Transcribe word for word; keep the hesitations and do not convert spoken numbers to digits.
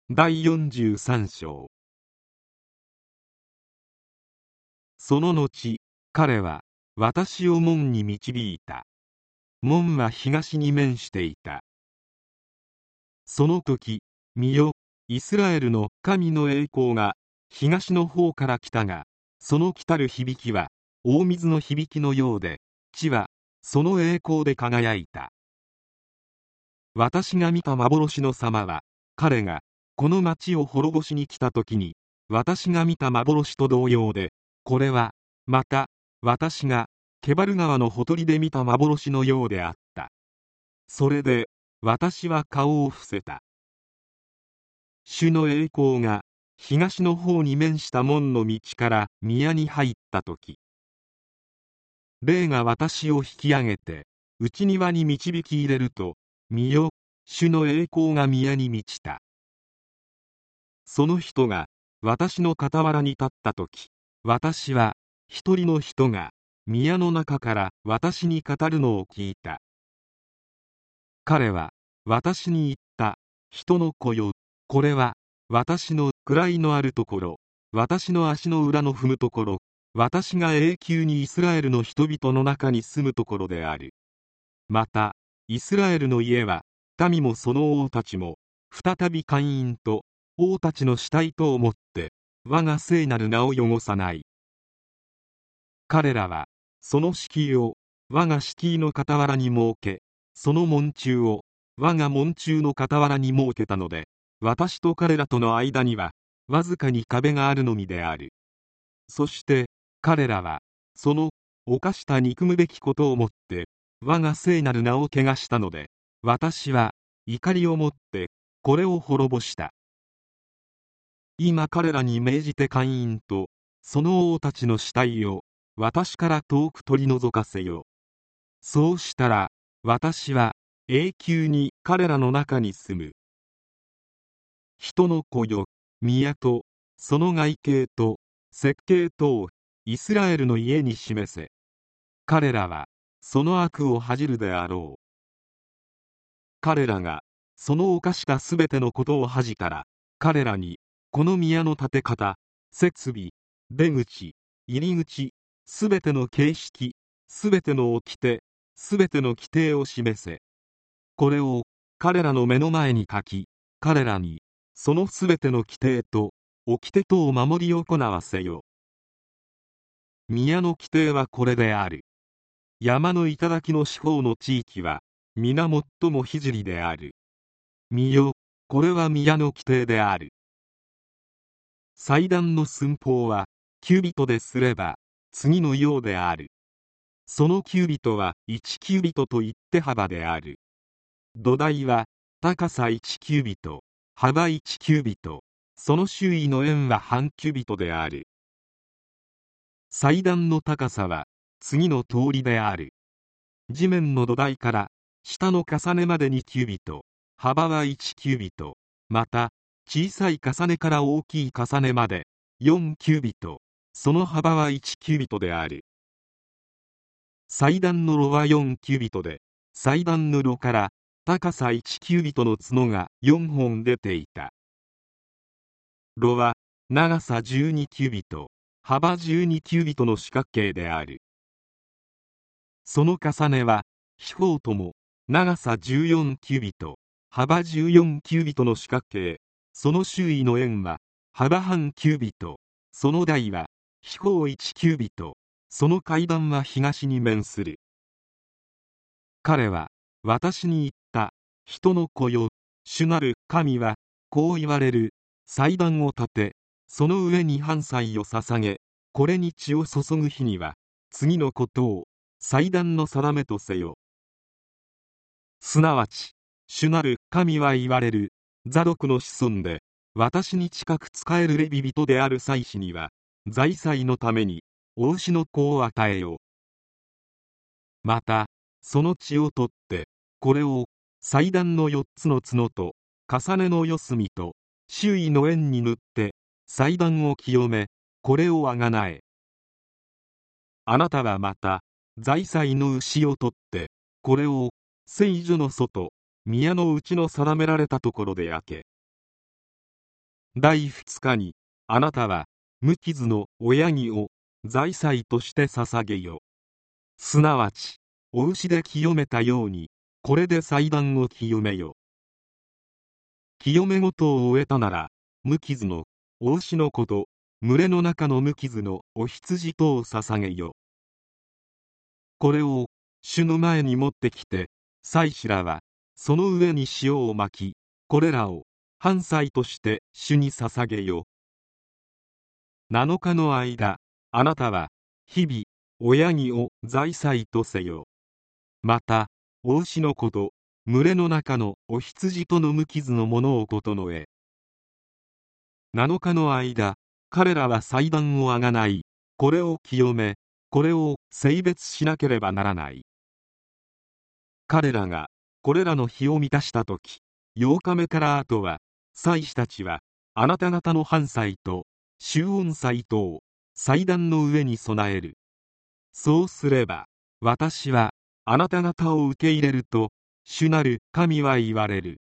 だいよんじゅうさん章。その後、彼は私を門に導いた。門は東に面していた。その時、見よ、イスラエルの神の栄光が東の方から来たが、その来たる響きは大水の響きのようで、地はその栄光で輝いた。私が見た幻の様は、彼がこの町を滅ぼしに来た時に私が見た幻と同様で、これはまた私がケバル川のほとりで見た幻のようであった。それで私は顔を伏せた。主の栄光が東の方に面した門の道から宮に入った時、霊が私を引き上げて内庭に導き入れると、見よ、主の栄光が宮に満ちた。その人が私の傍らに立った時、私は一人の人が宮の中から私に語るのを聞いた。彼は私に言った。人の子よ、これは私の位のあるところ、私の足の裏の踏むところ、私が永久にイスラエルの人々の中に住むところである。またイスラエルの家は、民もその王たちも再び姦淫と王たちの死体と思って我が聖なる名を汚さない。彼らはその敷居を我が敷居の傍らに設け、その門柱を我が門柱の傍らに設けたので、私と彼らとの間にはわずかに壁があるのみである。そして彼らはその犯した憎むべきことをもって我が聖なる名を汚したので、私は怒りをもってこれを滅ぼした。今彼らに命じて姦淫とその王たちの死体を私から遠く取り除かせよ。そうしたら私は永久に彼らの中に住む。人の子よ、宮とその外形と設計とをイスラエルの家に示せ。彼らはその悪を恥じるであろう。彼らがその犯したすべてのことを恥じたら、彼らにこの宮の建て方、設備、出口、入り口、すべての形式、すべての掟、すべての規定を示せ。これを彼らの目の前に書き、彼らにそのすべての規定と掟とを守り行わせよ。宮の規定はこれである。山の頂の四方の地域は皆最も聖である。見よ、これは宮の規定である。祭壇の寸法はキュービトですれば次のようである。そのキュービトはいちキュービトと一手幅である。土台は高さいちキュービト、幅いちキュービト、その周囲の円は半キュービトである。祭壇の高さは次の通りである。地面の土台から下の重ねまでにキュービト、幅はいちキュービト、また小さい重ねから大きい重ねまでよんキュービト、その幅はいちキュービトである。祭壇の炉はよんキュービトで、祭壇の炉から高さいちキュービトの角がよんほん出ていた。炉は長さじゅうにキュービト、幅じゅうにキュービトの四角形である。その重ねは四方とも長さじゅうよんキュービト、幅じゅうよんキュービトの四角形、その周囲の円は幅半キュービト、その台は四方いちキュービト、その階段は東に面する。彼は私に言った。人の子よ、主なる神はこう言われる。祭壇を建て、その上に燔祭を捧げ、これに血を注ぐ日には次のことを祭壇の定めとせよ。すなわち主なる神は言われる。ザドクの子孫で私に近く仕えるレビ人である祭司には財祭のためにお牛の子を与えよう。またその血を取ってこれを祭壇のよっつの角と重ねの四隅と周囲の円に塗って祭壇を清め、これをあがなえ。あなたはまた財祭の牛を取ってこれを聖所の外、宮の内の定められたところで焼け。 第二日にあなたは無傷の親木を財祭として捧げよ。すなわちお牛で清めたようにこれで祭壇を清めよ。清め事を終えたなら無傷のお牛の子と群れの中の無傷のお羊とを捧げよ。これを主の前に持ってきて、祭司らはその上に塩をまき、これらを燔祭として主に捧げよ。なのかの間、あなたは日々親木を財祭とせよ。またお牛の子と群れの中のお羊との無傷のものを整え、なのかの間、彼らは祭壇をあがない、これを清め、これを聖別しなければならない。彼らがこれらの日を満たしたとき、ようかめから後は、祭司たちはあなた方の燔祭と祝恩祭とを祭壇の上に備える。そうすれば、私はあなた方を受け入れると主なる神は言われる。